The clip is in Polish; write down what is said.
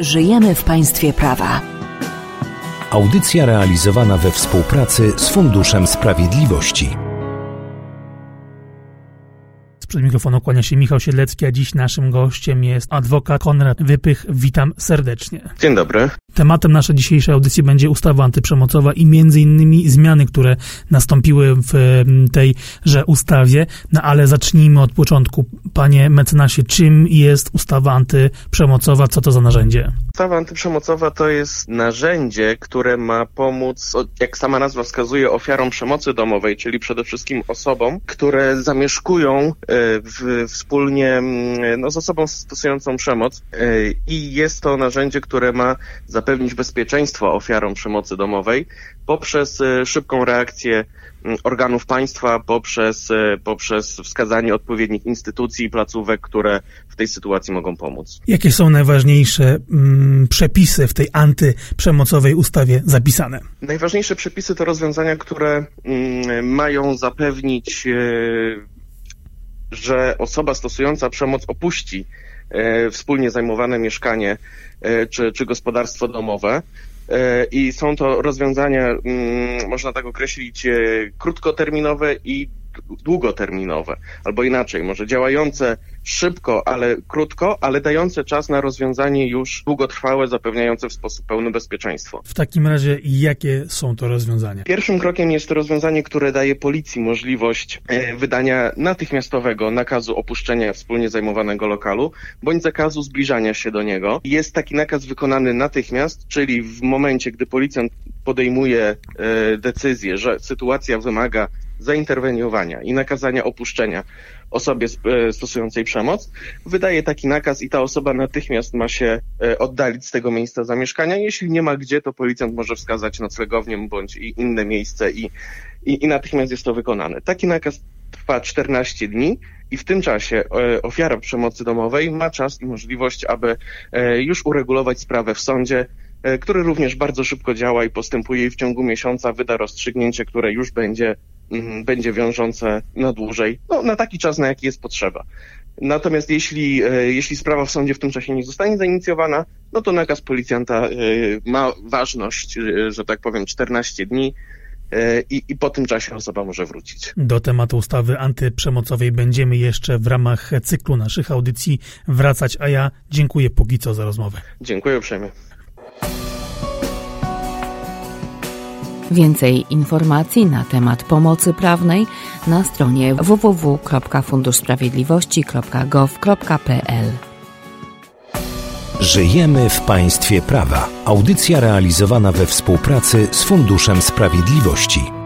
Żyjemy w państwie prawa. Audycja realizowana we współpracy z Funduszem Sprawiedliwości. Przed mikrofonu kłania się Michał Siedlecki, a dziś naszym gościem jest adwokat Konrad Wypych. Witam serdecznie. Dzień dobry. Tematem naszej dzisiejszej audycji będzie ustawa antyprzemocowa i między innymi zmiany, które nastąpiły w tejże ustawie. No ale zacznijmy od początku. Panie mecenasie, czym jest ustawa antyprzemocowa? Co to za narzędzie? Ustawa antyprzemocowa to jest narzędzie, które ma pomóc, jak sama nazwa wskazuje, ofiarom przemocy domowej, czyli przede wszystkim osobom, które zamieszkują wspólnie z osobą stosującą przemoc. I jest to narzędzie, które ma zapewnić bezpieczeństwo ofiarom przemocy domowej poprzez szybką reakcję organów państwa, poprzez wskazanie odpowiednich instytucji i placówek, które w tej sytuacji mogą pomóc. Jakie są najważniejsze przepisy w tej antyprzemocowej ustawie zapisane? Najważniejsze przepisy to rozwiązania, które mają zapewnić, że osoba stosująca przemoc opuści wspólnie zajmowane mieszkanie czy gospodarstwo domowe. I są to rozwiązania, można tak określić, krótkoterminowe i długoterminowe, albo inaczej, może działające szybko, ale krótko, ale dające czas na rozwiązanie już długotrwałe, zapewniające w sposób pełny bezpieczeństwo. W takim razie jakie są to rozwiązania? Pierwszym krokiem jest to rozwiązanie, które daje policji możliwość wydania natychmiastowego nakazu opuszczenia wspólnie zajmowanego lokalu, bądź zakazu zbliżania się do niego. Jest taki nakaz wykonany natychmiast, czyli w momencie, gdy policjant podejmuje decyzję, że sytuacja wymaga zainterweniowania i nakazania opuszczenia osobie stosującej przemoc, wydaje taki nakaz i ta osoba natychmiast ma się oddalić z tego miejsca zamieszkania. Jeśli nie ma gdzie, to policjant może wskazać noclegownię bądź i inne miejsce i natychmiast jest to wykonane. Taki nakaz trwa 14 dni i w tym czasie ofiara przemocy domowej ma czas i możliwość, aby już uregulować sprawę w sądzie, który również bardzo szybko działa i postępuje i w ciągu miesiąca wyda rozstrzygnięcie, które już będzie wiążące na dłużej, na taki czas, na jaki jest potrzeba. Natomiast jeśli sprawa w sądzie w tym czasie nie zostanie zainicjowana, to nakaz policjanta ma ważność, że tak powiem, 14 dni i po tym czasie osoba może wrócić. Do tematu ustawy antyprzemocowej będziemy jeszcze w ramach cyklu naszych audycji wracać, a ja dziękuję póki co za rozmowę. Dziękuję uprzejmie. Więcej informacji na temat pomocy prawnej na stronie www.funduszsprawiedliwości.gov.pl. Żyjemy w państwie prawa. Audycja realizowana we współpracy z Funduszem Sprawiedliwości.